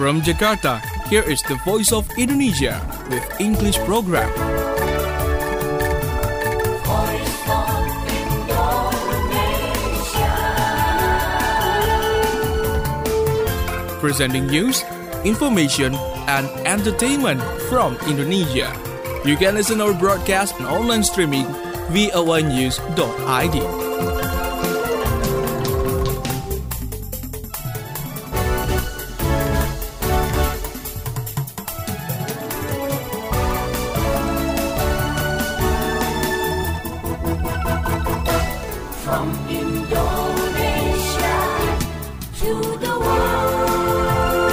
From Jakarta, here is the Voice of Indonesia with English program. Voice of Indonesia. Presenting news, information, and entertainment from Indonesia. You can listen our broadcast and online streaming voanews.id. From Indonesia to the world.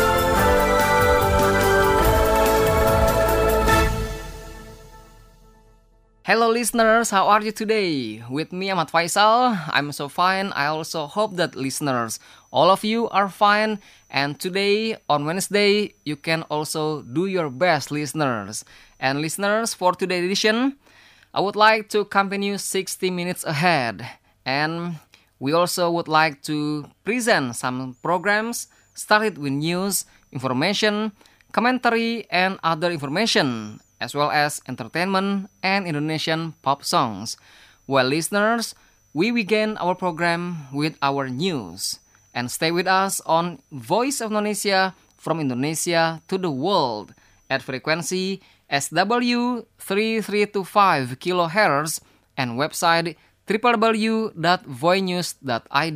Hello listeners, how are you today? With me Ahmad Faisal, I'm so fine. I also hope that listeners, all of you are fine. And today, on Wednesday, you can also do your best, listeners. And listeners, for today's edition, I would like to accompany you 60 minutes ahead. And we also would like to present some programs started with news, information, commentary, and other information, as well as entertainment and Indonesian pop songs. Well, listeners, we begin our program with our news. And stay with us on Voice of Indonesia from Indonesia to the world at frequency SW 3325 kHz and website www.voinews.id.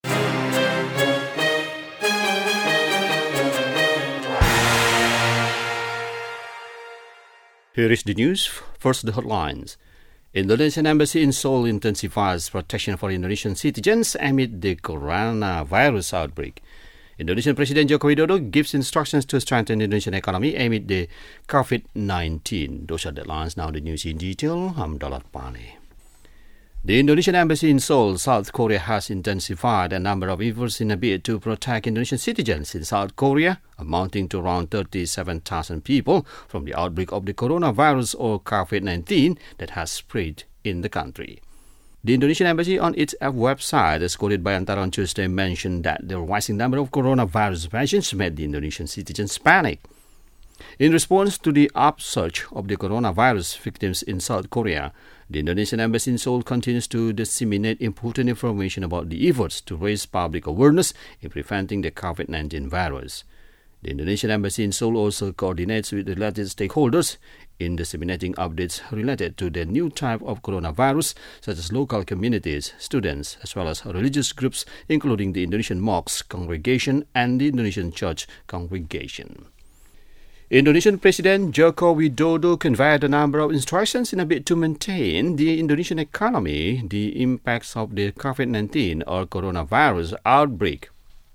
Here is the news. First, the headlines. Indonesian Embassy in Seoul intensifies protection for Indonesian citizens amid the coronavirus outbreak. Indonesian President Joko Widodo gives instructions to strengthen the Indonesian economy amid the COVID-19. Those are the headlines. Now the news in detail. I'm Dalat Pani. The Indonesian Embassy in Seoul, South Korea, has intensified a number of efforts in a bid to protect Indonesian citizens in South Korea, amounting to around 37,000 people from the outbreak of the coronavirus or COVID-19 that has spread in the country. The Indonesian Embassy on its website, as quoted by Antara on Tuesday, mentioned that the rising number of coronavirus patients made the Indonesian citizens panic. In response to the upsurge of the coronavirus victims in South Korea, the Indonesian Embassy in Seoul continues to disseminate important information about the efforts to raise public awareness in preventing the COVID-19 virus. The Indonesian Embassy in Seoul also coordinates with related stakeholders in disseminating updates related to the new type of coronavirus, such as local communities, students, as well as religious groups, including the Indonesian Mosque Congregation and the Indonesian Church Congregation. Indonesian President Joko Widodo conveyed a number of instructions in a bid to maintain the Indonesian economy, the impacts of the COVID-19 or coronavirus outbreak.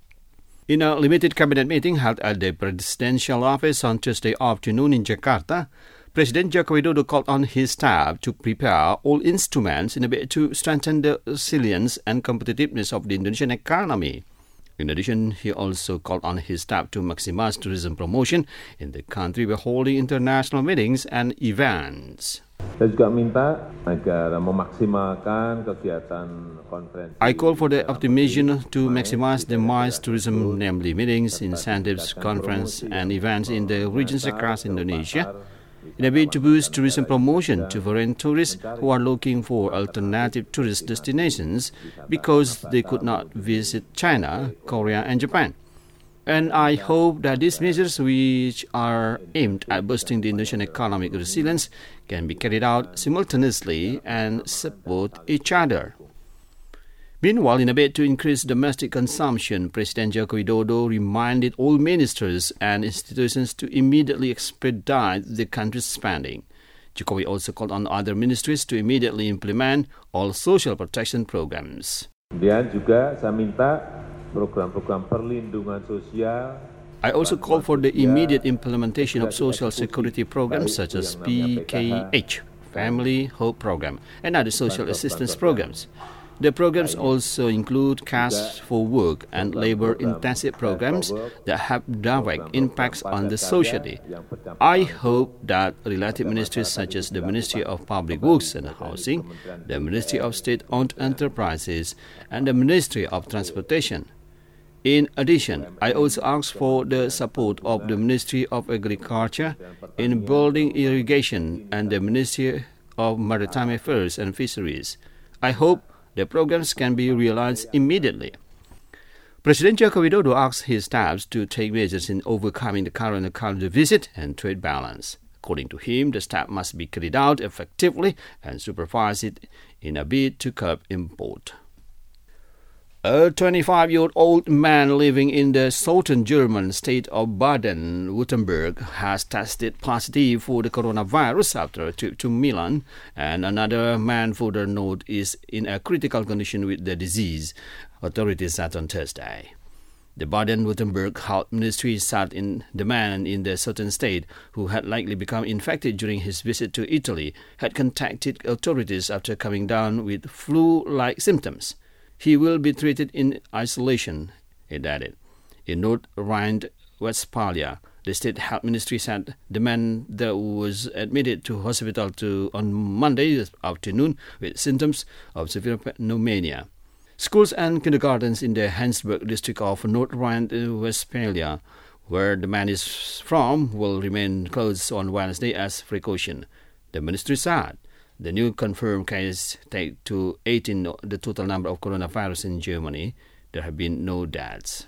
In a limited cabinet meeting held at the presidential office on Tuesday afternoon in Jakarta, President Joko Widodo called on his staff to prepare all instruments in a bid to strengthen the resilience and competitiveness of the Indonesian economy. In addition, he also called on his staff to maximize tourism promotion in the country by holding international meetings and events. Saya juga minta agar memaksimalkan kegiatan konferensi. I call for the optimism to maximize the MICE tourism, namely meetings, incentives, conference, and events in the regions across Indonesia, in a bid to boost tourism promotion to foreign tourists who are looking for alternative tourist destinations because they could not visit China, Korea, and Japan. And I hope that these measures, which are aimed at boosting the Indonesian economic resilience, can be carried out simultaneously and support each other. Meanwhile, in a bid to increase domestic consumption, President Joko Widodo reminded all ministers and institutions to immediately expedite the country's spending. Jokowi also called on other ministries to immediately implement all social protection programs. Kemudian juga saya minta program-program perlindungan sosial. I also call for the immediate implementation of social security programs such as PKH, Family Hope Program, and other social assistance programs. The programs also include cash for work and labor-intensive programs that have direct impacts on the society. I hope that related ministries such as the Ministry of Public Works and Housing, the Ministry of State-Owned Enterprises, and the Ministry of Transportation In addition, I also ask for the support of the Ministry of Agriculture in building irrigation and the Ministry of Maritime Affairs and Fisheries. I hope the programs can be realized immediately. President Joko Widodo asked his staffs to take measures in overcoming the current economic deficit and trade balance. According to him, the staff must be carried out effectively and supervise it in a bid to curb import. A 25-year-old man living in the southern German state of Baden-Württemberg has tested positive for the coronavirus after a trip to Milan, and another man further north is in a critical condition with the disease, authorities said on Thursday. The Baden-Württemberg Health Ministry said the man in the southern state, who had likely become infected during his visit to Italy, had contacted authorities after coming down with flu-like symptoms. He will be treated in isolation, it added. In North Rhine-Westphalia, the state health ministry said the man that was admitted to hospital on Monday afternoon with symptoms of severe pneumonia. Schools and kindergartens in the Hensberg district of North Rhine-Westphalia, where the man is from, will remain closed on Wednesday as precaution, the ministry said. The new confirmed cases take to 18 the total number of coronavirus in Germany. There have been no deaths.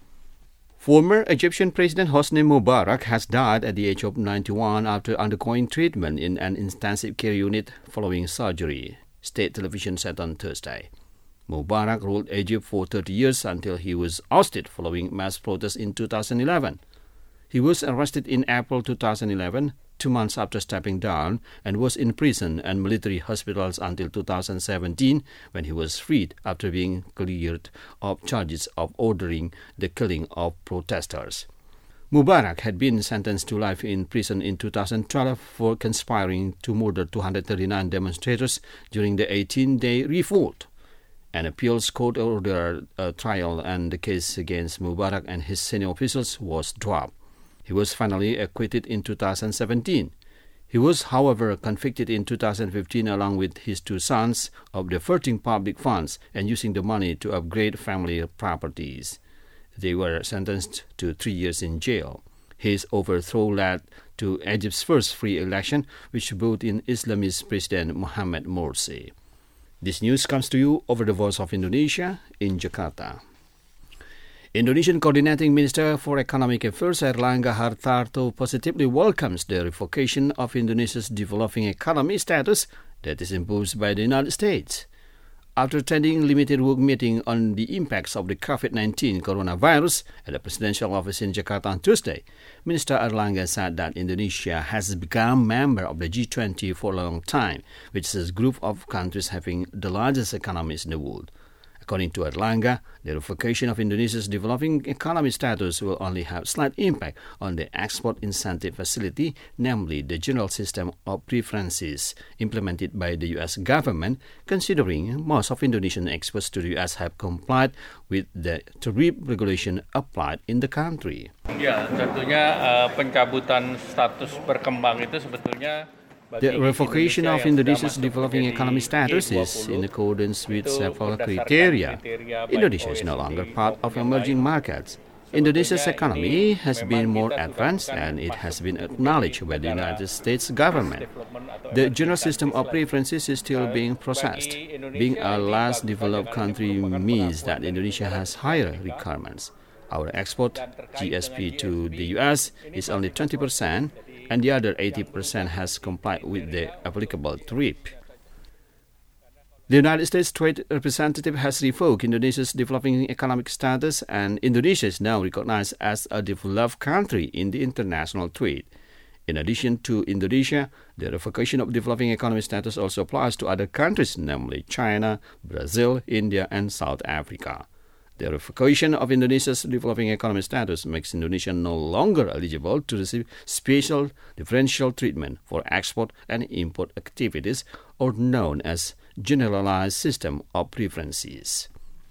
Former Egyptian President Hosni Mubarak has died at the age of 91 after undergoing treatment in an intensive care unit following surgery, state television said on Thursday. Mubarak ruled Egypt for 30 years until he was ousted following mass protests in 2011. He was arrested in April 2011, 2 months after stepping down, and was in prison and military hospitals until 2017, when he was freed after being cleared of charges of ordering the killing of protesters. Mubarak had been sentenced to life in prison in 2012 for conspiring to murder 239 demonstrators during the 18-day revolt. An appeals court ordered a trial, and the case against Mubarak and his senior officials was dropped. He was finally acquitted in 2017. He was, however, convicted in 2015 along with his 2 sons of diverting public funds and using the money to upgrade family properties. They were sentenced to 3 years in jail. His overthrow led to Egypt's first free election, which brought in Islamist President Mohamed Morsi. This news comes to you over the Voice of Indonesia in Jakarta. Indonesian Coordinating Minister for Economic Affairs Airlangga Hartarto positively welcomes the revocation of Indonesia's developing economy status that is imposed by the United States. After attending a limited work meeting on the impacts of the COVID-19 coronavirus at the presidential office in Jakarta on Tuesday, Minister Airlangga said that Indonesia has become a member of the G20 for a long time, which is a group of countries having the largest economies in the world. According to Airlangga, the revocation of Indonesia's developing economy status will only have slight impact on the export incentive facility, namely the general system of preferences implemented by the U.S. government, considering most of Indonesian exports to the U.S. have complied with the tariff regulation applied in the country. Ya, tentunya pencabutan status berkembang itu sebetulnya The revocation of Indonesia's developing economy status is in accordance with several criteria. Indonesia is no longer part of emerging markets. Indonesia's economy has been more advanced and it has been acknowledged by the United States government. The general system of preferences is still being processed. Being a less developed country means that Indonesia has higher requirements. Our export GSP to the US is only 20%, and the other 80% has complied with the applicable tariff. The United States Trade Representative has revoked Indonesia's developing economic status, and Indonesia is now recognized as a developed country in the international trade. In addition to Indonesia, the revocation of developing economy status also applies to other countries, namely China, Brazil, India, and South Africa. The revocation of Indonesia's developing economy status makes Indonesia no longer eligible to receive special differential treatment for export and import activities, or known as generalized system of preferences.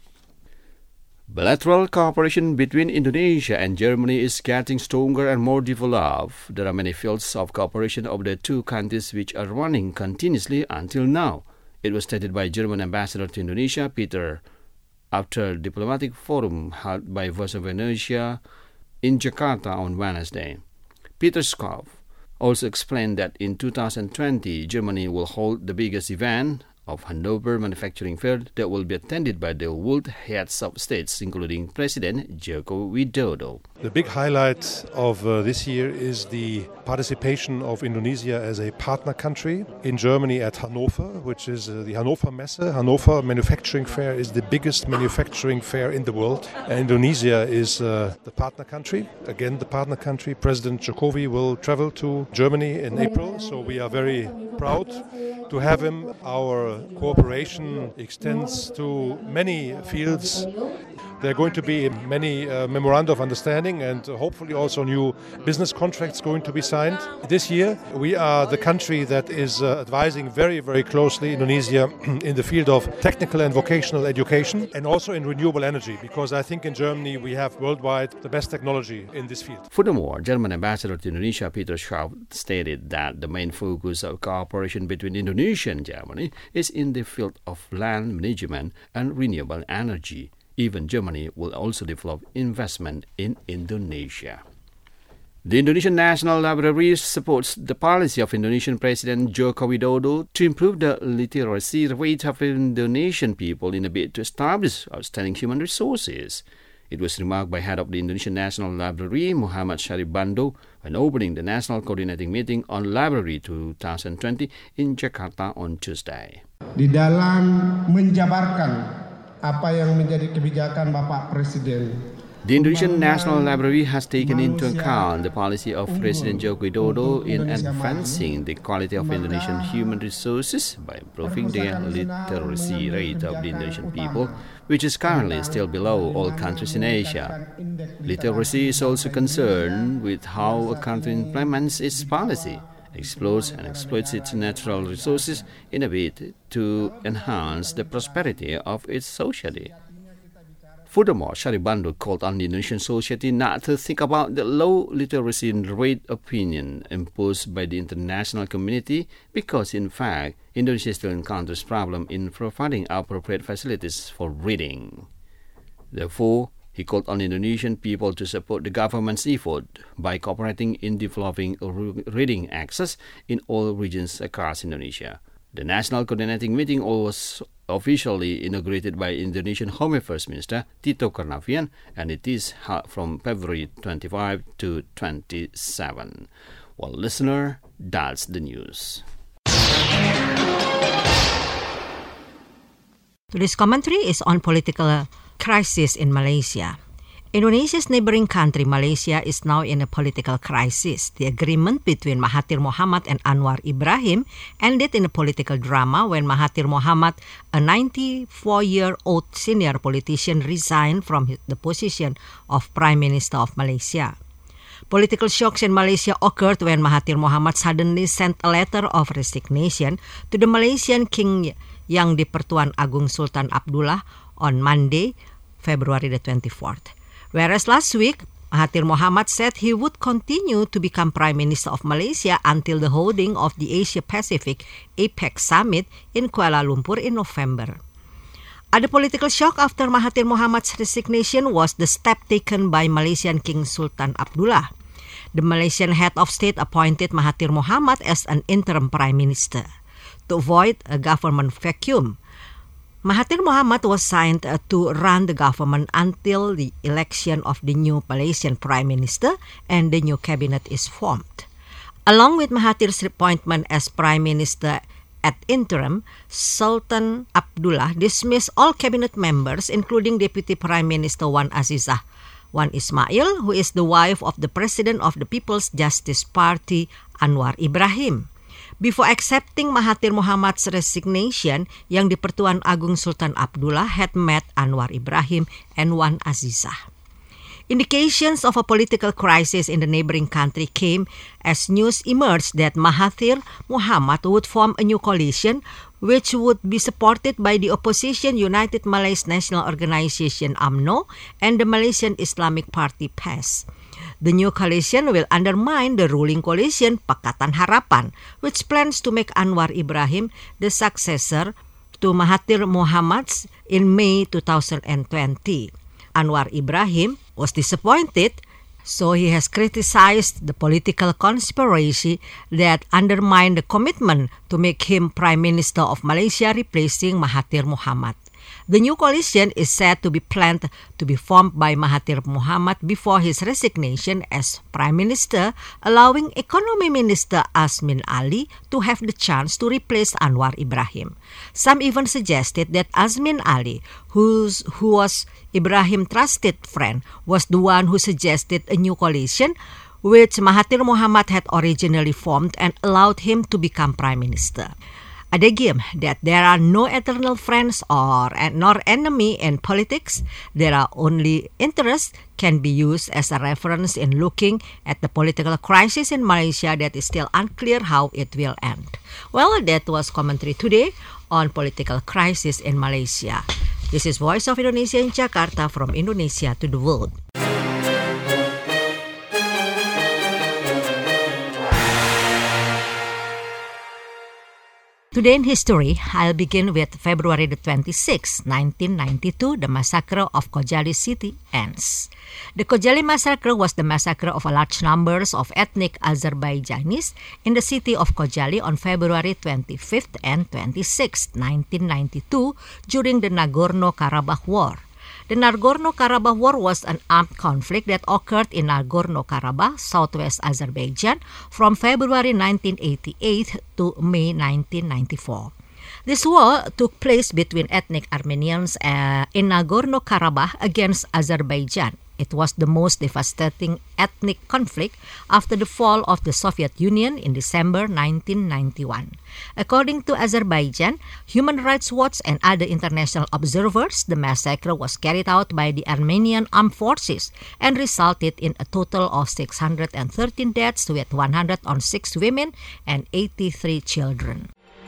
Bilateral cooperation between Indonesia and Germany is getting stronger and more developed. There are many fields of cooperation of the two countries which are running continuously until now. It was stated by German Ambassador to Indonesia, Peter after a diplomatic forum held by Voice of Indonesia in Jakarta on Wednesday. Peter Schoof also explained that in 2020, Germany will hold the biggest event of Hanover Manufacturing Fair that will be attended by the world heads of states, including President Joko Widodo. The big highlight of this year is the participation of Indonesia as a partner country in Germany at Hannover, which is the Hannover Messe. Hannover Manufacturing Fair is the biggest manufacturing fair in the world. And Indonesia is the partner country. Again, the partner country. President Jokowi will travel to Germany in April, so we are very proud to have him. Our cooperation extends to many fields. There are going to be many memoranda of understanding and hopefully also new business contracts going to be signed. This year, we are the country that is advising very, very closely Indonesia in the field of technical and vocational education and also in renewable energy, because I think in Germany we have worldwide the best technology in this field. Furthermore, German Ambassador to Indonesia Peter Schoof stated that the main focus of cooperation between Indonesia and Germany is in the field of land management and renewable energy. Even Germany will also develop investment in Indonesia. The Indonesian National Library supports the policy of Indonesian President Joko Widodo to improve the literacy rate of Indonesian people in a bid to establish outstanding human resources. It was remarked by head of the Indonesian National Library, Muhammad Syaribando, when opening the National Coordinating Meeting on Library 2020 in Jakarta on Tuesday. Di dalam menjabarkan apa yang menjadi kebijakan Bapak Presiden. The Indonesian National Library has taken into account the policy of President Joko Widodo in advancing the quality of Indonesian human resources by improving the literacy rate of the Indonesian people, which is currently still below all countries in Asia. Literacy is also concerned with how a country implements its policy, explores and exploits its natural resources in a bid to enhance the prosperity of its society. Furthermore, Syaribando called on the Indonesian society not to think about the low literacy rate opinion imposed by the international community, because in fact, Indonesia still encounters problems in providing appropriate facilities for reading. Therefore, he called on Indonesian people to support the government's effort by cooperating in developing reading access in all regions across Indonesia. The National Coordinating Meeting was officially inaugurated by Indonesian Home Affairs Minister Tito Karnavian, and it is held from February 25 to 27. Well, listener, that's the news. Today's commentary is on political crisis in Malaysia. Indonesia's neighboring country, Malaysia, is now in a political crisis. The agreement between Mahathir Mohamad and Anwar Ibrahim ended in a political drama when Mahathir Mohamad, a 94-year-old senior politician, resigned from the position of Prime Minister of Malaysia. Political shocks in Malaysia occurred when Mahathir Mohamad suddenly sent a letter of resignation to the Malaysian King Yang di-Pertuan Agong Sultan Abdullah on Monday, February the 24th. Whereas last week, Mahathir Mohamad said he would continue to become Prime Minister of Malaysia until the holding of the Asia-Pacific APEC Summit in Kuala Lumpur in November. Other political shock after Mahathir Mohamad's resignation was the step taken by Malaysian King Sultan Abdullah. The Malaysian head of state appointed Mahathir Mohamad as an interim Prime Minister. To avoid a government vacuum, Mahathir Mohamad was signed to run the government until the election of the new Malaysian Prime Minister and the new cabinet is formed. Along with Mahathir's appointment as Prime Minister at interim, Sultan Abdullah dismissed all cabinet members, including Deputy Prime Minister Wan Azizah Wan Ismail, who is the wife of the President of the People's Justice Party, Anwar Ibrahim. Before accepting Mahathir Mohamad's resignation, Yang di-Pertuan Agong Sultan Abdullah had met Anwar Ibrahim and Wan Azizah. Indications of a political crisis in the neighboring country came as news emerged that Mahathir Mohamad would form a new coalition which would be supported by the opposition United Malays National Organization UMNO and the Malaysian Islamic Party PAS. The new coalition will undermine the ruling coalition Pakatan Harapan, which plans to make Anwar Ibrahim the successor to Mahathir Mohamad in May 2020. Anwar Ibrahim was disappointed, so he has criticized the political conspiracy that undermined the commitment to make him Prime Minister of Malaysia, replacing Mahathir Mohamad. The new coalition is said to be planned to be formed by Mahathir Mohamad before his resignation as Prime Minister, allowing Economy Minister Azmin Ali to have the chance to replace Anwar Ibrahim. Some even suggested that Azmin Ali, who was Ibrahim's trusted friend, was the one who suggested a new coalition, which Mahathir Mohamad had originally formed and allowed him to become Prime Minister. Adagim that there are no eternal friends nor enemy in politics. There are only interests can be used as a reference in looking at the political crisis in Malaysia that is still unclear how it will end. Well, that was commentary today on political crisis in Malaysia. This is Voice of Indonesia in Jakarta, from Indonesia to the world. Today in history, I'll begin with February the 26th, 1992, the massacre of Khojaly city ends. The Khojaly massacre was the massacre of a large numbers of ethnic Azerbaijanis in the city of Khojaly on February 25th and 26th, 1992, during the Nagorno-Karabakh War. The Nagorno-Karabakh War was an armed conflict that occurred in Nagorno-Karabakh, southwest Azerbaijan, from February 1988 to May 1994. This war took place between ethnic Armenians in Nagorno-Karabakh against Azerbaijan. It was the most devastating ethnic conflict after the fall of the Soviet Union in December 1991. According to Azerbaijan, Human Rights Watch and other international observers, the massacre was carried out by the Armenian armed forces and resulted in a total of 613 deaths, with 106 women and 83 children.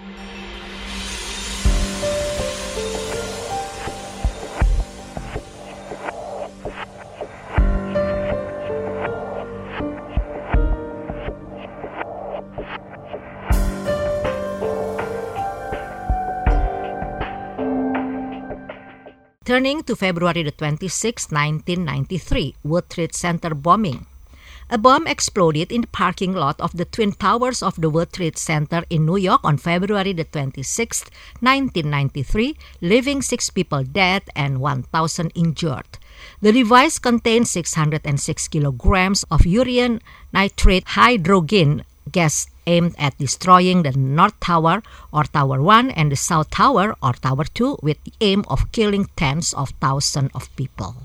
Turning to February the 26th, 1993, World Trade Center bombing. A bomb exploded in the parking lot of the Twin Towers of the World Trade Center in New York on February the 26th, 1993, leaving 6 people dead and 1,000 injured. The device contained 606 kilograms of urine nitrate hydrogen gas aimed at destroying the North Tower or Tower 1 and the South Tower or Tower 2 with the aim of killing tens of thousands of people.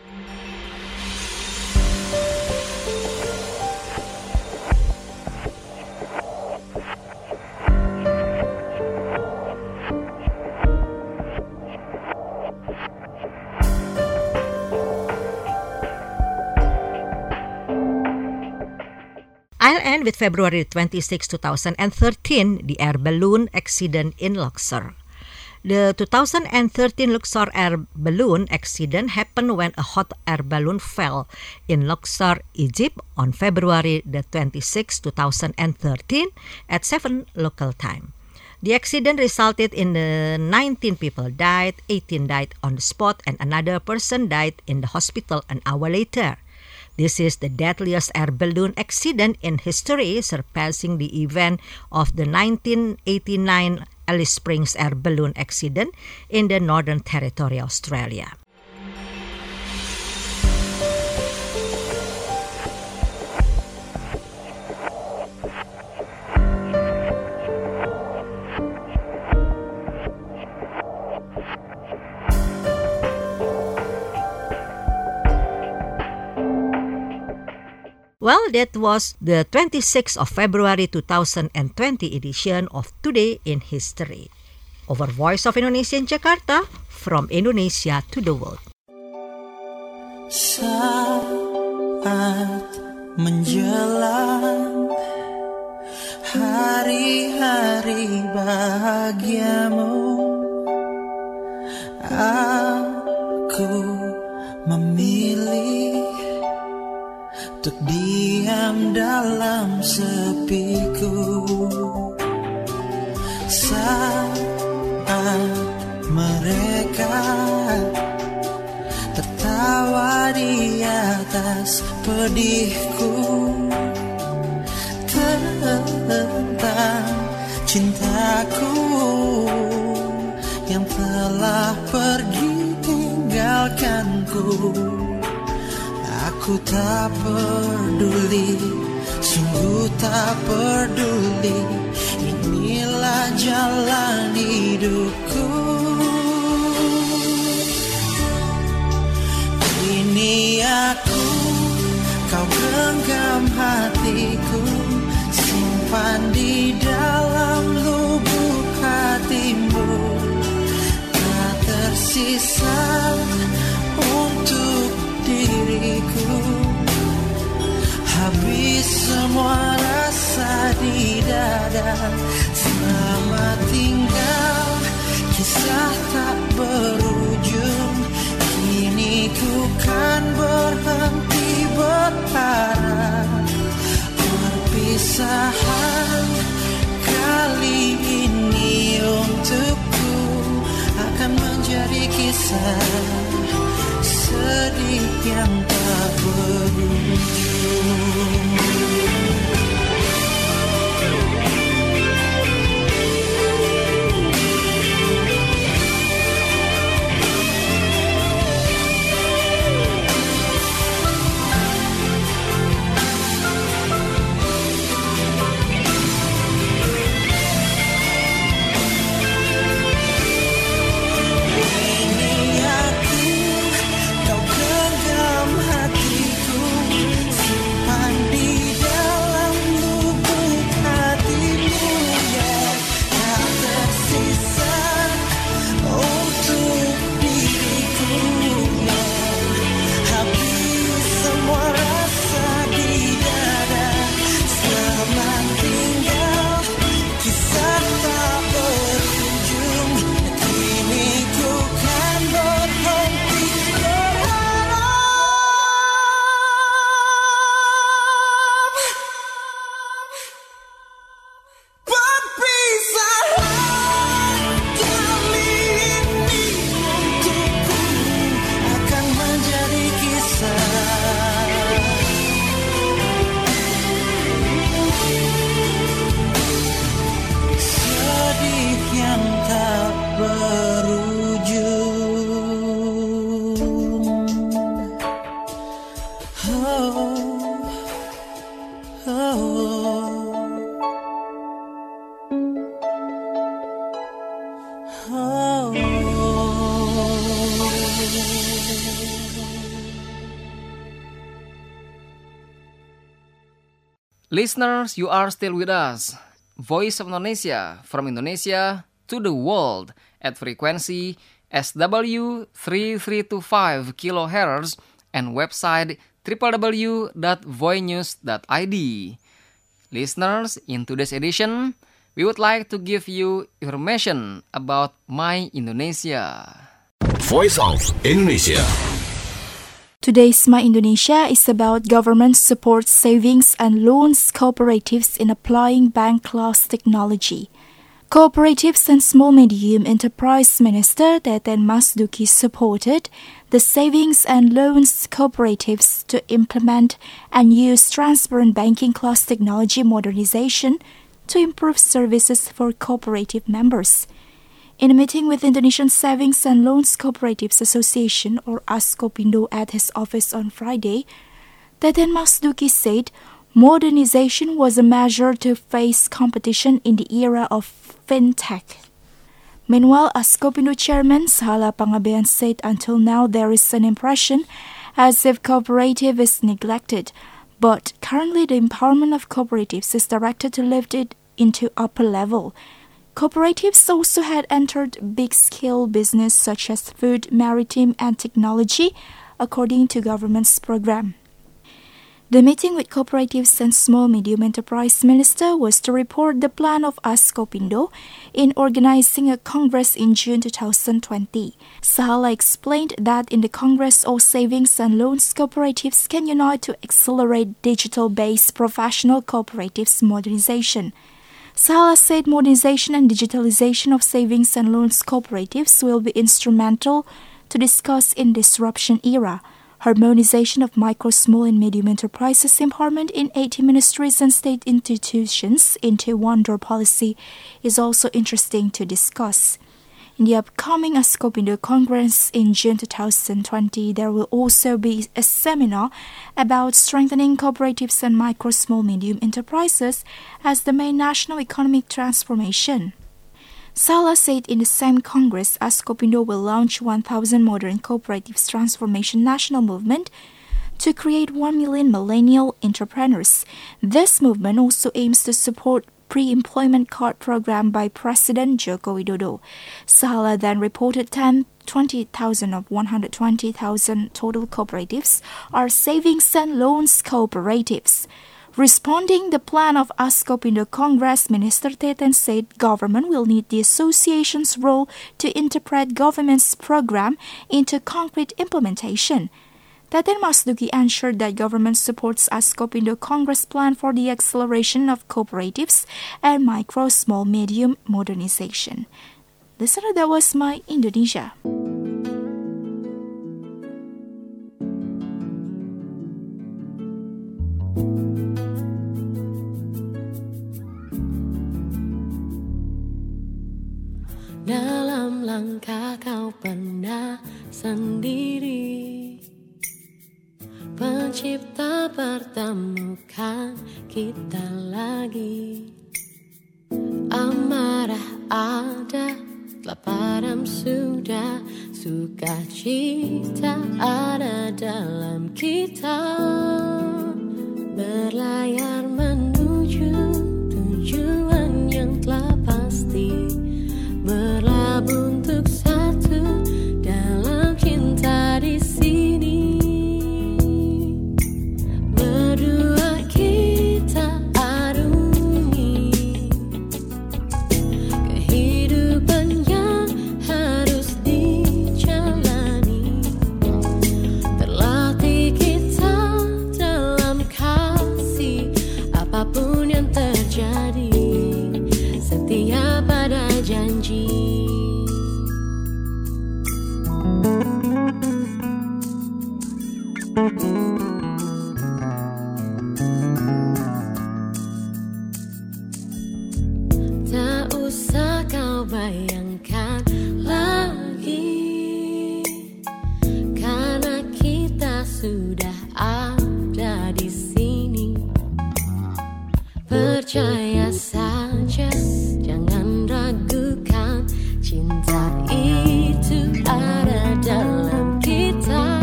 I'll end with February 26, 2013, the air balloon accident in Luxor. The 2013 Luxor air balloon accident happened when a hot air balloon fell in Luxor, Egypt on February the 26, 2013 at 7 local time. The accident resulted in 19 people died, 18 died on the spot, and another person died in the hospital an hour later. This is the deadliest air balloon accident in history, surpassing the event of the 1989 Alice Springs air balloon accident in the Northern Territory, Australia. Well, that was the 26th of February 2020 edition of Today in History. Over Voice of Indonesia in Jakarta, from Indonesia to the world. Saat menjelang hari-hari bahagiamu, aku memilih untuk diam dalam sepiku. Saat Mereka tertawa di atas pedihku tentang cintaku yang telah pergi tinggalkanku. Aku tak peduli, sungguh tak peduli. Inilah jalan hidupku. Ini aku, kau genggam hatiku, simpan di dalam lubuk hatimu. Tak tersisa untuk diriku. Habis semua rasa di dada. Selamat tinggal, kisah tak berujung. Kini ku kan berhenti berharap. Perpisahan kali ini untukku akan menjadi kisah sedih yang tak berujung. Listeners, you are still with us. Voice of Indonesia, from Indonesia to the world at frequency SW 3325 kHz and website www.voinews.id. Listeners, in today's edition, we would like to give you information about My Indonesia. Voice of Indonesia. Today's My Indonesia is about government support savings and loans cooperatives in applying bank class technology. Cooperatives and Small Medium Enterprise Minister Teten Mas Duki supported the savings and loans cooperatives to implement and use transparent banking class technology modernization to improve services for cooperative members. In a meeting with Indonesian Savings and Loans Cooperatives Association, or ASCOPINDO, at his office on Friday, Teten Mas Duki said modernization was a measure to face competition in the era of fintech. Meanwhile, ASCOPINDO Chairman Sahala Pangabean said until now there is an impression as if cooperative is neglected, but currently the empowerment of cooperatives is directed to lift it into upper level. Cooperatives also had entered big-scale business such as food, maritime, and technology, according to government's program. The meeting with Cooperatives and Small Medium Enterprise Minister was to report the plan of ASCOPINDO in organizing a Congress in June 2020. Sahala explained that in the Congress, all savings and loans cooperatives can unite to accelerate digital-based professional cooperatives modernization. Salah said modernization and digitalization of savings and loans cooperatives will be instrumental to discuss in disruption era. Harmonization of micro, small and medium enterprises empowerment in 80 ministries and state institutions into one-door policy is also interesting to discuss. In the upcoming Askopindo Congress in June 2020, there will also be a seminar about strengthening cooperatives and micro, small, medium enterprises as the main national economic transformation. Salah said in the same Congress, Askopindo will launch 1,000 modern cooperatives transformation national movement to create 1 million millennial entrepreneurs. This movement also aims to support pre-employment card program by President Joko Widodo. Salah then reported 20,000 of 120,000 total cooperatives are savings and loans cooperatives. Responding the plan of Askopindo Congress, Minister Teten said government will need the association's role to interpret government's program into concrete implementation. Teten Masdugi ensured that government supports Askopindo Congress plan for the acceleration of cooperatives and micro, small, medium modernization. Listener, that was My Indonesia. Dalam langkah kau pernah sendiri, Pencipta pertemukan kita lagi. Amarah ada, telah padam sudah, sukacita ada dalam kita. Berlayar menuju tujuan yang telah pasti, berlabuh untuk satu dalam cinta di sini. Berdua kita arungi kehidupan yang harus dijalani. Terlatih kita dalam kasih, apapun yang terjadi, setia pada janji. Tak usah kau bayangkan lagi, karena kita sudah ada di sini. Percaya saja, jangan ragukan, cinta itu ada dalam kita.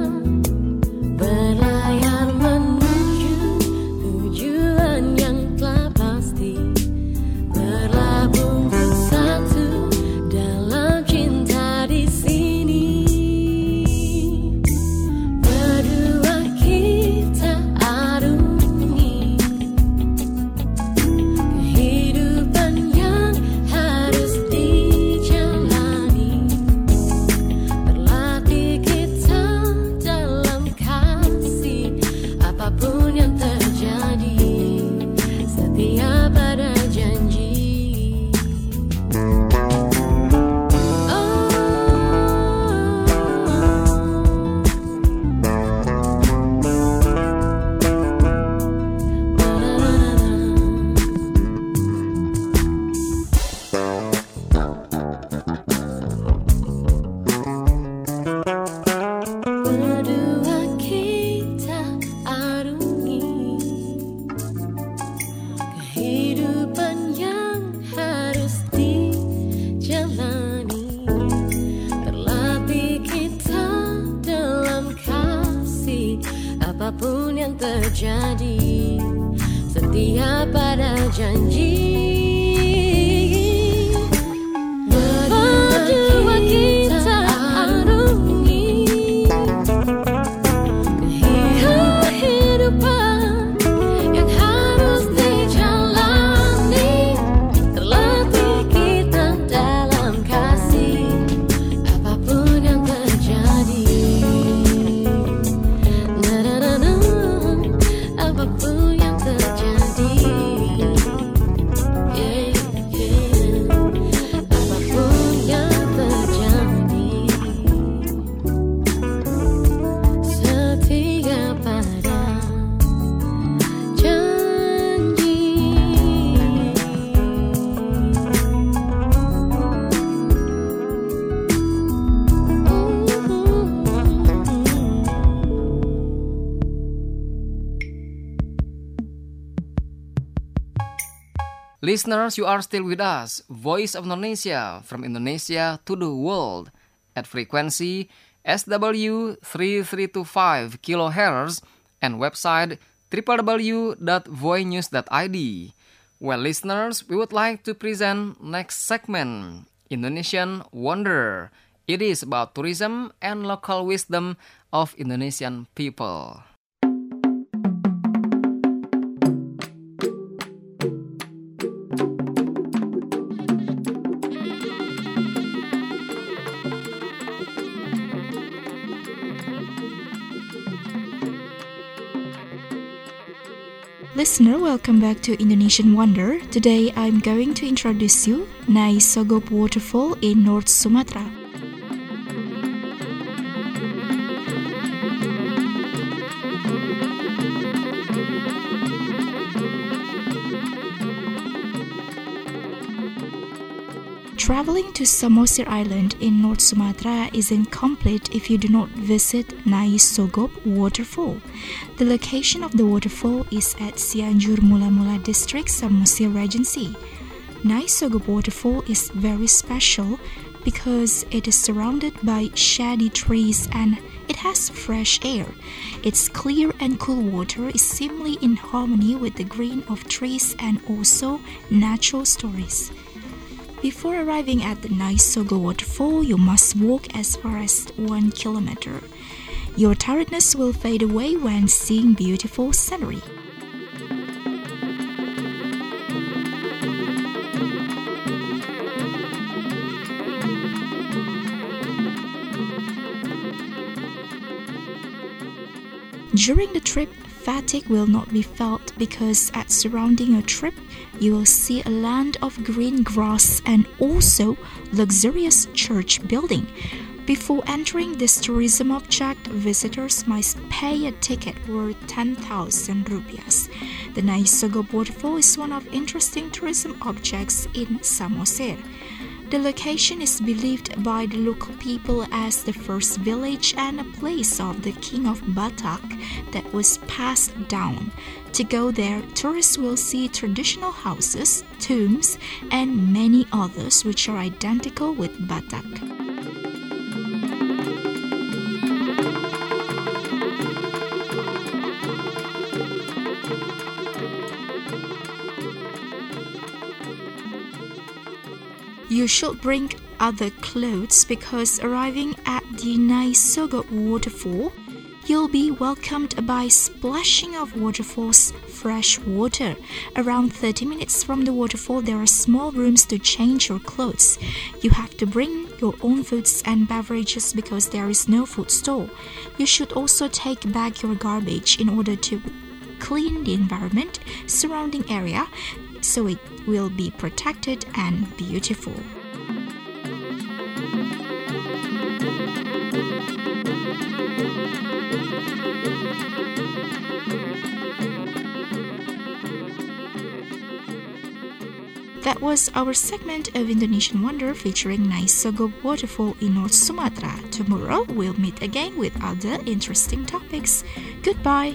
Berlayar menuju tujuan yang telah pasti, berlabuh bersatu dalam cinta di sini. Berdua kita arungi kehidupan yang harus dijalani. Berlatih kita dalam kasih, apapun yang terjadi, setia pada janji. Berdua kita arungi kehidupan yang harus dijalani. Terlatih kita dalam kasih, apapun yang terjadi, setia pada janji. Berdua kita arungi kehidupan yang harus dijalani. Terlatih kita dalam kasih, apapun yang terjadi. Na-na-na-na, apapun yang terjadi. Listeners, you are still with us, Voice of Indonesia, from Indonesia to the world, at frequency SW 3325 kHz and website www.voinews.id. Well, listeners, we would like to present next segment, Indonesian Wonder. It is about tourism and local wisdom of Indonesian people. Listener, welcome back to Indonesian Wonder. Today I'm going to introduce you Nyai Sogop Waterfall in North Sumatra. Traveling to Samosir Island in North Sumatra is incomplete if you do not visit Nyai Sogop Waterfall. The location of the waterfall is at Cianjur Mula Mula District, Samosir Regency. Nyai Sogop Waterfall is very special because it is surrounded by shady trees and it has fresh air. Its clear and cool water is seemingly in harmony with the green of trees and also natural stories. Before arriving at the Nyai Sogop Waterfall, you must walk as far as 1 kilometer. Your tiredness will fade away when seeing beautiful scenery. During the trip, fatigue will not be felt because at surrounding your trip, you will see a land of green grass and also luxurious church building. Before entering this tourism object, visitors must pay a ticket worth 10,000 rupiahs. The Nyai Sogop Waterfall is one of interesting tourism objects in Samosir. The location is believed by the local people as the first village and a place of the king of Batak that was passed down. To go there, tourists will see traditional houses, tombs, and many others which are identical with Batak. You should bring other clothes because arriving at the Nyai Sogop Waterfall, you'll be welcomed by splashing of waterfall's fresh water. Around 30 minutes from the waterfall, there are small rooms to change your clothes. You have to bring your own foods and beverages because there is no food store. You should also take back your garbage in order to clean the environment surrounding area so it will be protected and beautiful. That was our segment of Indonesian Wonder featuring Nyai Sogop Waterfall in North Sumatra. Tomorrow we'll meet again with other interesting topics. Goodbye.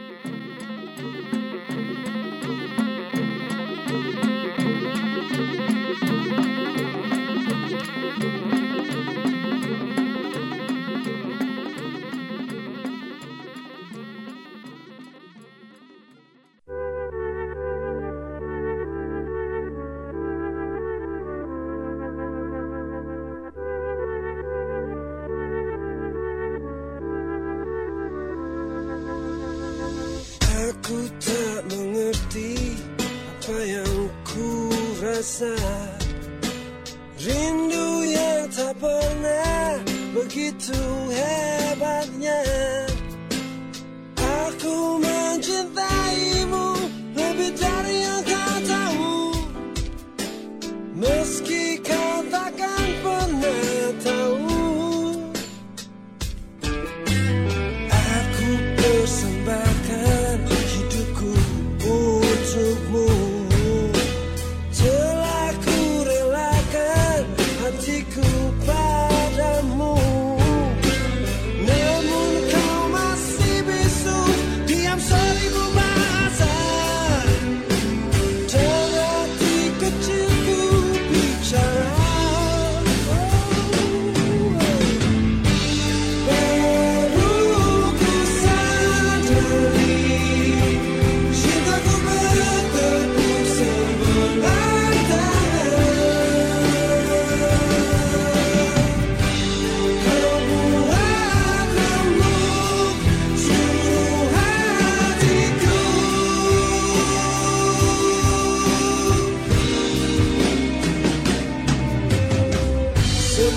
Aku tak mengerti apa yang ku rasa. Rindu yang tak pernah begitu hebatnya. Aku mencintaimu lebih dari yang kau tahu. Meski kau takkan pernah tahu. Aku persembahkan hidupku untukmu. Telah ku relakan hatiku padamu. Namun kau masih bisu, diam seribu bahasa. Dan hatiku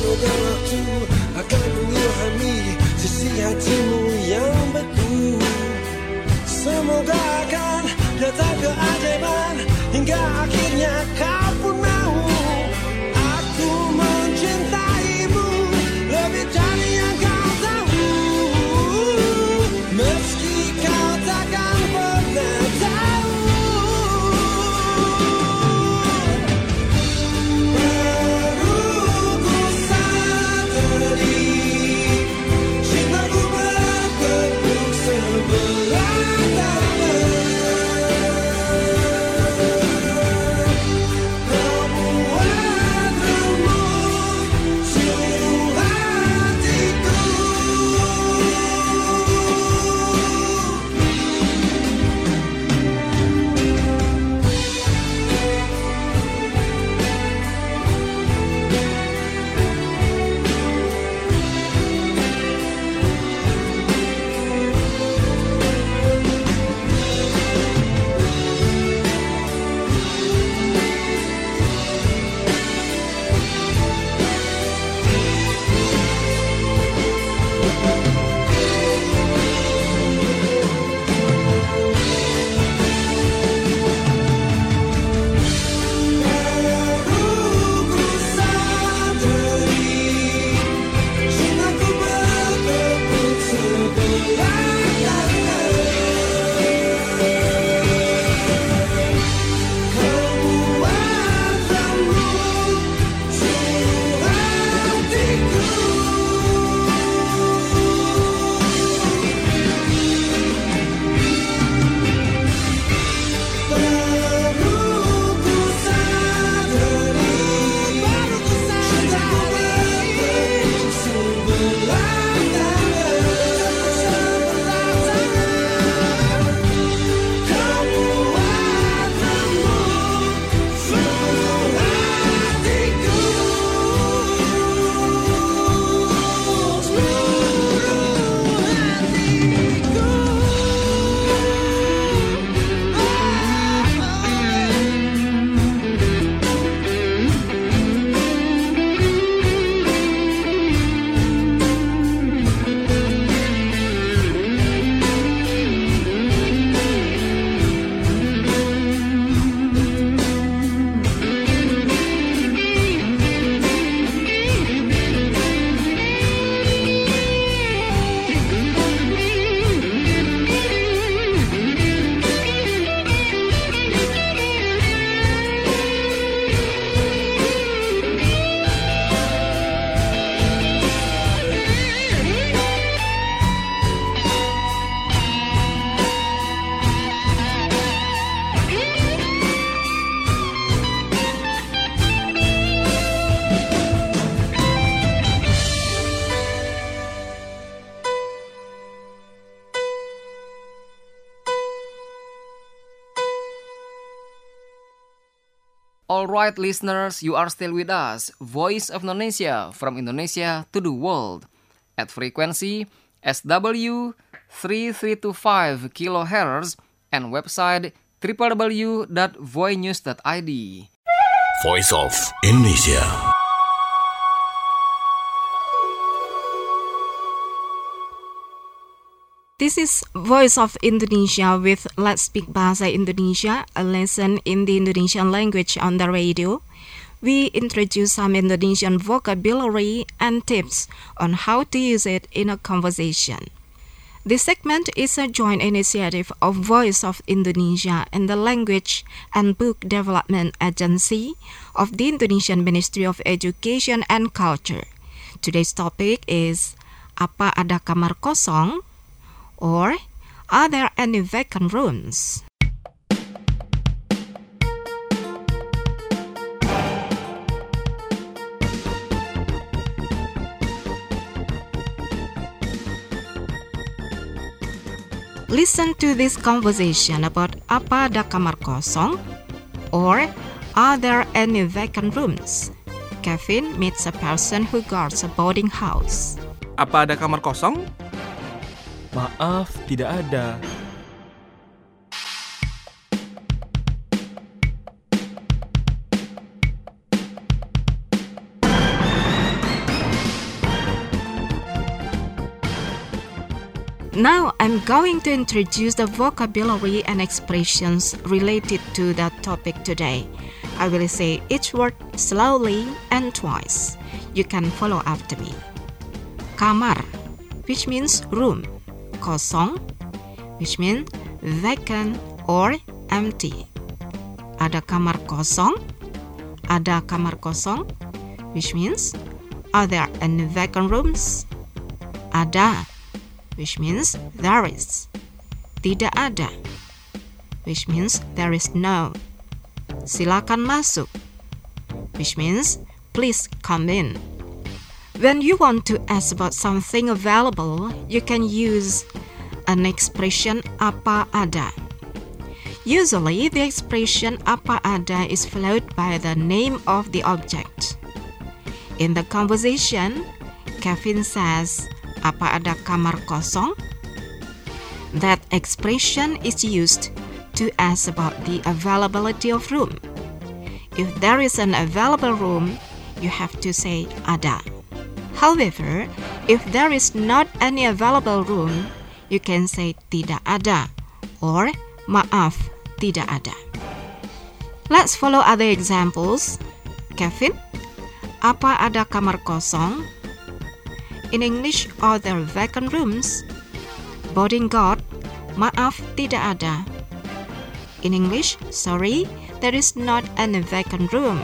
Semoga waktu akan mengilhami sisi hatimu yang beku. Semoga akan datang keajaiban hingga akhirnya kau pun mau. Aku mencintaimu lebih dari yang kau tahu, meski kau takkan pernah tahu. Baru ku sadari cintaku bertepuk sebelah tangan. Kau buat remuk seluruh hatiku. Alright listeners, you are still with us, Voice of Indonesia, from Indonesia to the world, at frequency SW 3325 kHz and website www.voinews.id. Voice of Indonesia. This is Voice of Indonesia with Let's Speak Bahasa Indonesia, a lesson in the Indonesian language on the radio. We introduce some Indonesian vocabulary and tips on how to use it in a conversation. This segment is a joint initiative of Voice of Indonesia and the Language and Book Development Agency of the Indonesian Ministry of Education and Culture. Today's topic is, apa ada kamar kosong? Or, are there any vacant rooms? Listen to this conversation about apa ada kamar kosong? Or, are there any vacant rooms? Kevin meets a person who guards a boarding house. Apa ada kamar kosong? Maaf, tidak ada. Now I'm going to introduce the vocabulary and expressions related to the topic today. I will say each word slowly and twice. You can follow after me. Kamar, which means room. Kosong, which means vacant or empty. Ada kamar kosong. Ada kamar kosong, which means are there any vacant rooms? Ada, which means there is. Tidak ada, which means there is no. Silakan masuk, which means please come in. When you want to ask about something available, you can use an expression apa ada. Usually, the expression apa ada is followed by the name of the object. In the conversation, Kevin says, apa ada kamar kosong? That expression is used to ask about the availability of room. If there is an available room, you have to say ada. However, if there is not any available room, you can say tidak ada or maaf, tidak ada. Let's follow other examples. Kevin, apa ada kamar kosong? In English, are there vacant rooms? Bodyguard, maaf, tidak ada. In English, sorry, there is not any vacant room.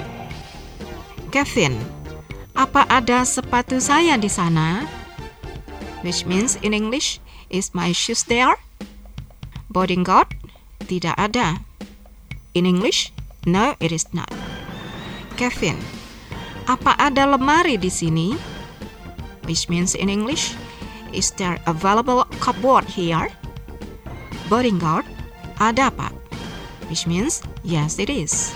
Kevin, apa ada sepatu saya di sana? Which means in English, is my shoes there? Bodyguard, tidak ada. In English, no, it is not. Kevin, apa ada lemari di sini? Which means in English, is there available cupboard here? Bodyguard, ada Pak. Which means, yes, it is.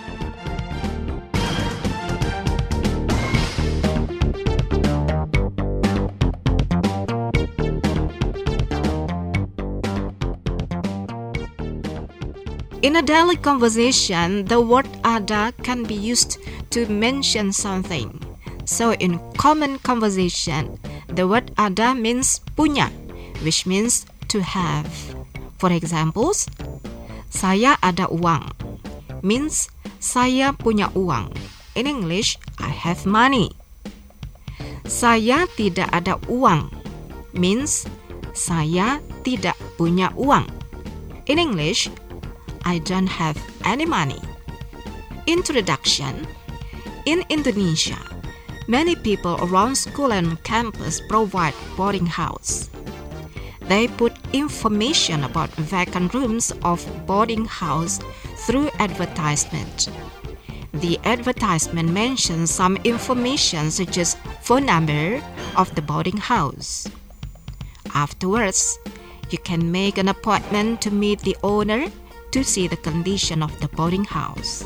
In a daily conversation, the word ada can be used to mention something. So in common conversation, the word ada means punya, which means to have. For examples, saya ada uang means saya punya uang. In English, I have money. Saya tidak ada uang means saya tidak punya uang. In English, I don't have any money. Introduction. In Indonesia, many people around school and campus provide boarding house. They put information about vacant rooms of boarding house through advertisement. The advertisement mentions some information such as phone number of the boarding house. Afterwards, you can make an appointment to meet the owner to see the condition of the boarding house.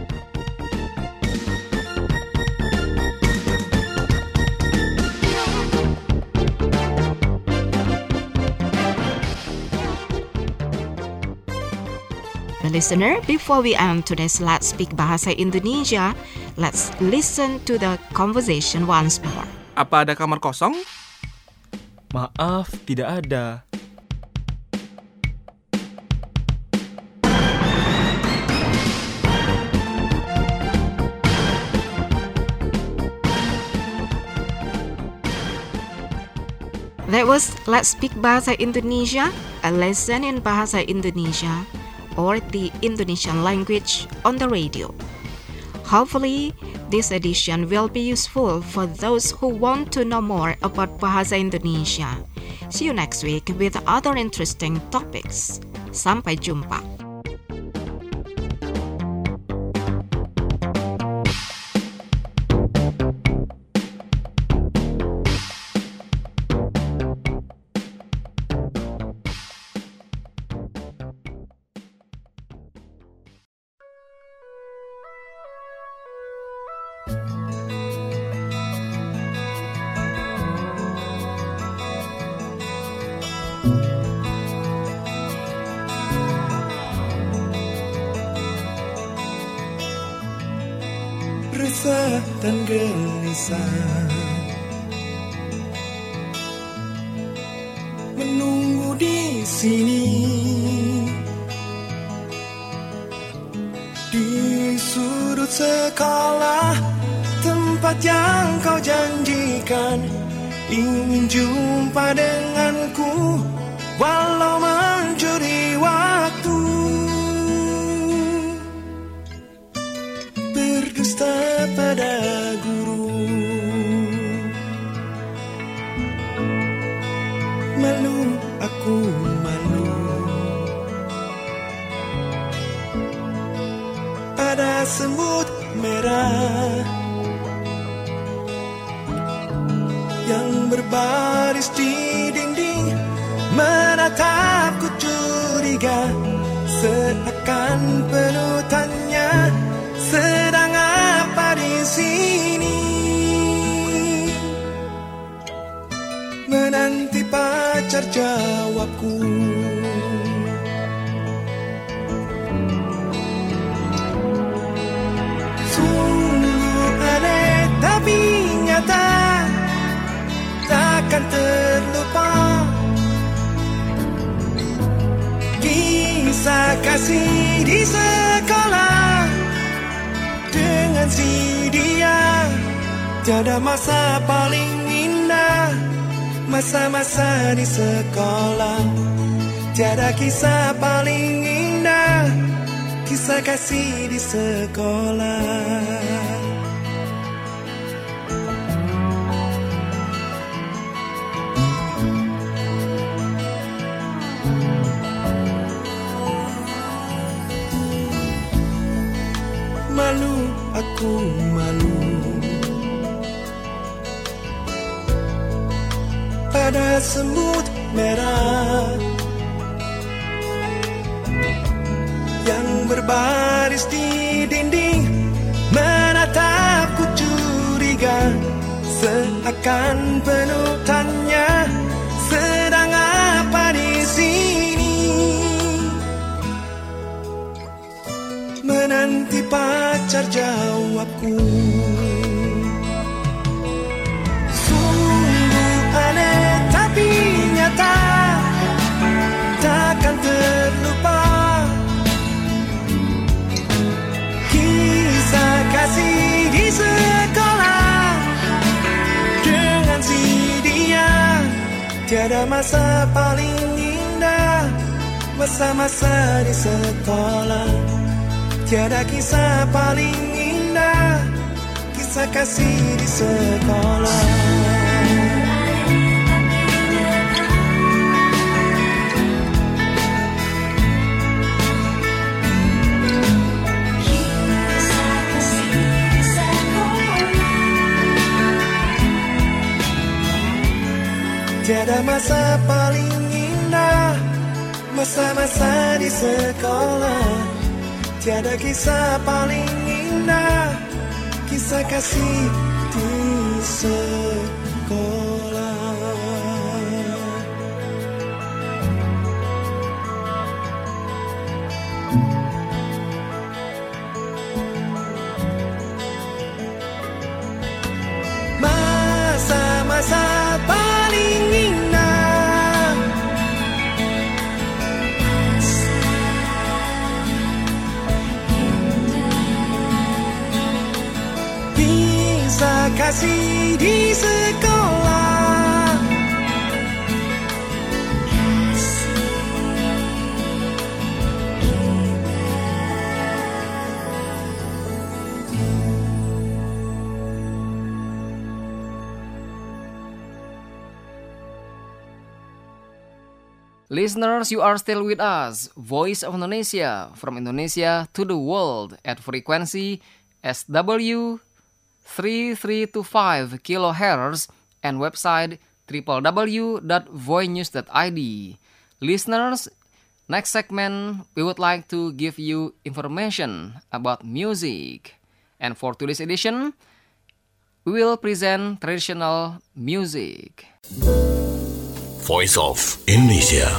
Listener, before we end today's Let's Speak Bahasa Indonesia, let's listen to the conversation once more. Apa ada kamar kosong? Maaf, tidak ada. That was Let's Speak Bahasa Indonesia, a lesson in Bahasa Indonesia, or the Indonesian language on the radio. Hopefully, this edition will be useful for those who want to know more about Bahasa Indonesia. See you next week with other interesting topics. Sampai jumpa. Resah dan gelisah menunggu di sini. Di sudut sekolah, tempat yang kau janjikan, ingin jumpa denganku, walau mencuri waktu. Berdusta pada guru, malu aku malu. Ada semut merah yang berbaris di dinding, menatapku curiga, seakan penuh tanya, sedang apa di sini? Menanti pacar jawabku. Sungguh aneh tapi nyata, takkan terlupa. Kisah kasih di sekolah dengan si dia, tiada masa paling indah. Masa-masa di sekolah, tiada kisah paling indah. Kisah kasih di sekolah. Malu aku malu. Pada semut merah yang berbaris di dinding, menatapku curiga, seakan penuh tanya, sedang apa di sini? Menanti pacar jawabku. Sungguh aneh tapi nyata, takkan terlupa. Kisah kasih di sekolah dengan si dia, tiada masa paling indah. Masa-masa di sekolah, tiada kisah paling indah. Kisah kasih di sekolah. Tiada masa paling indah. Masa-masa di sekolah, tiada kisah paling indah. Kisah kasih di sekolah. Masa-masa paling indah. Kisah kasih di sekolah. Listeners, you are still with us, Voice of Indonesia, from Indonesia to the world at frequency SW 3325 kHz and website www.voinews.id. Listeners, next segment we would like to give you information about music. And for today's edition, we will present traditional music. Voice of Indonesia.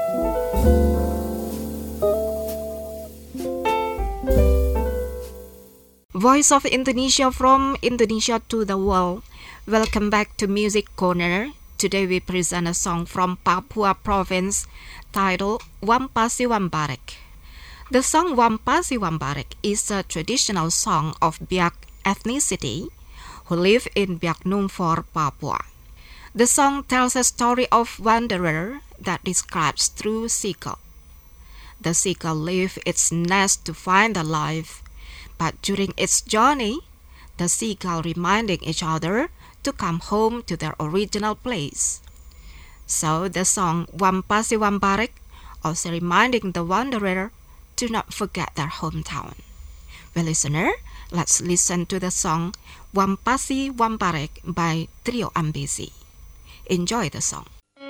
Voice of Indonesia from Indonesia to the world. Welcome back to Music Corner. Today we present a song from Papua province titled Wampasi Wambarek. The song Wampasi Wambarek is a traditional song of Biak ethnicity who live in Biak Numfor, Papua. The song tells a story of wanderer that describes true seagull. The seagull leaves its nest to find a life, but during its journey, the seagull reminding each other to come home to their original place. So the song Wampasi Wambarek also reminding the wanderer to not forget their hometown. Well, listener, let's listen to the song Wampasi Wambarek by Trio Ambisi. Enjoy the song.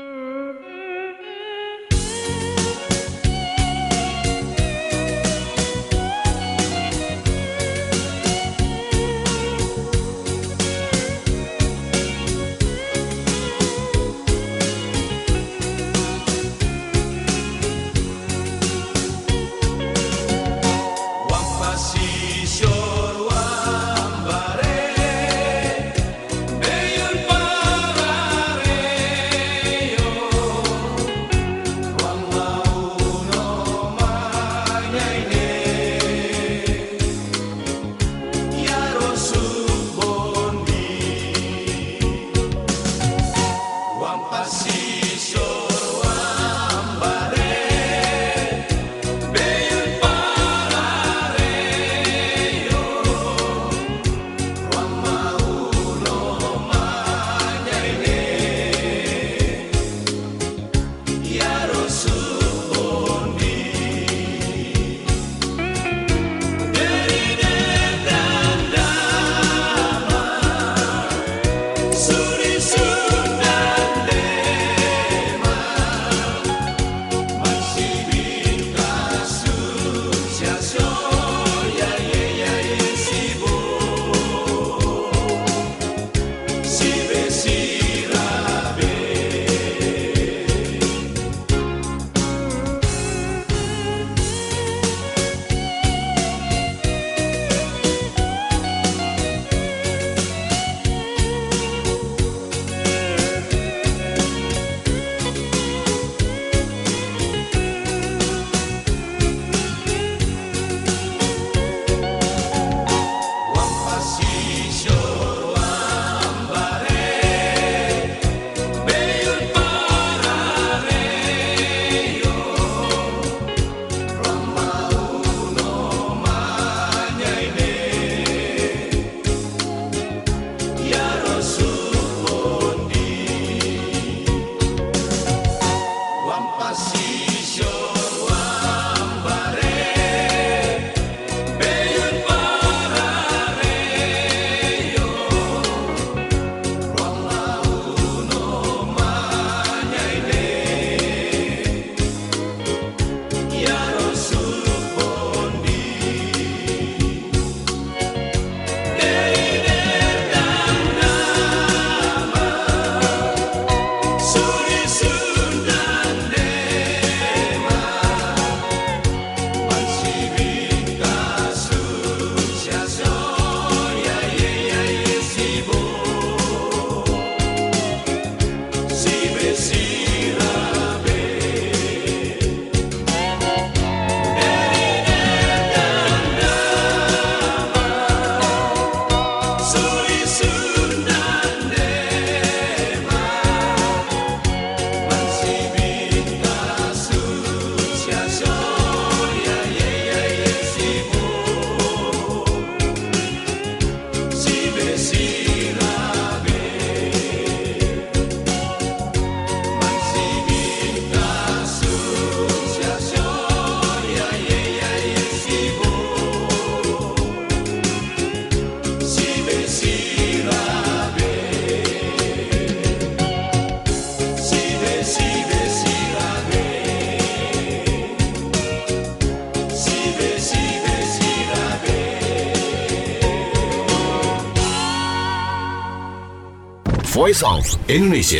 Voice of Indonesia.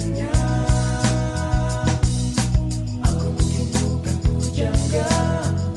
Aku mungkin bukan pujangga.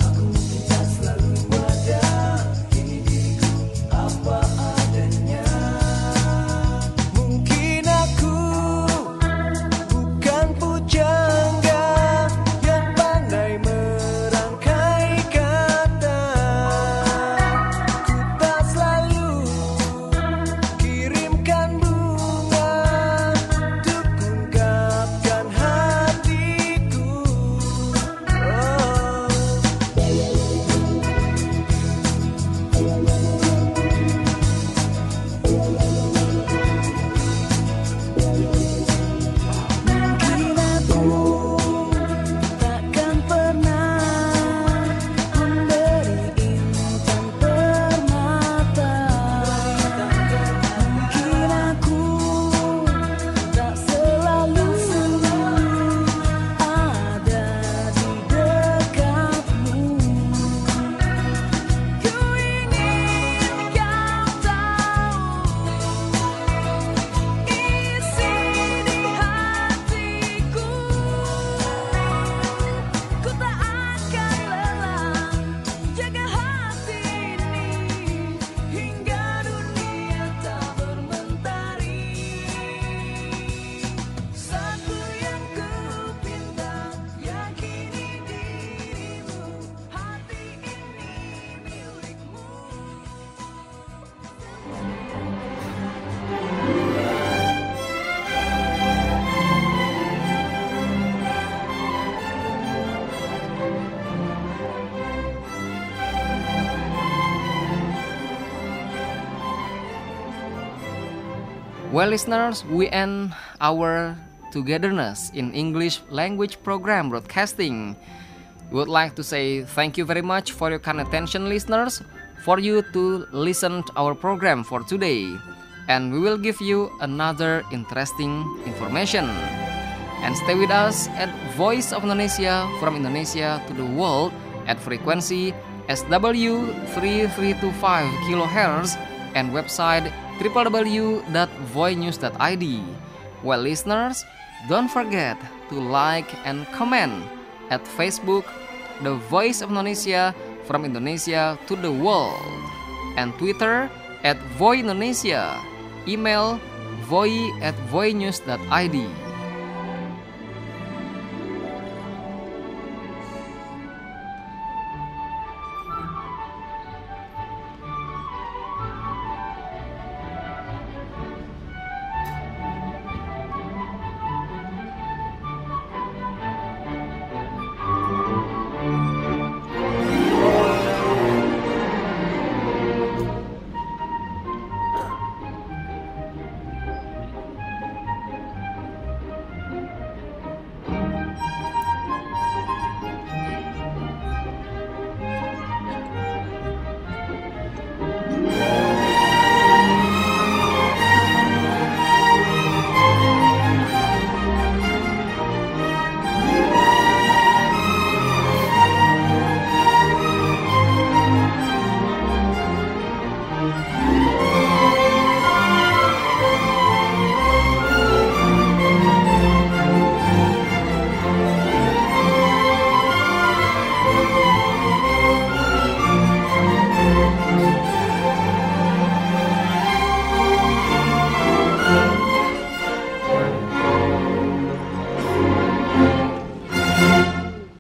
Well, listeners, we end our togetherness in English language program broadcasting. We would like to say thank you very much for your kind attention, listeners, for you to listen to our program for today. And we will give you another interesting information. And stay with us at Voice of Indonesia from Indonesia to the world at frequency SW 3325 kHz and website www.voinews.id. Well, listeners, don't forget to like and comment at Facebook, The Voice of Indonesia from Indonesia to the world, and Twitter at Voi Indonesia, email voi@voinews.id.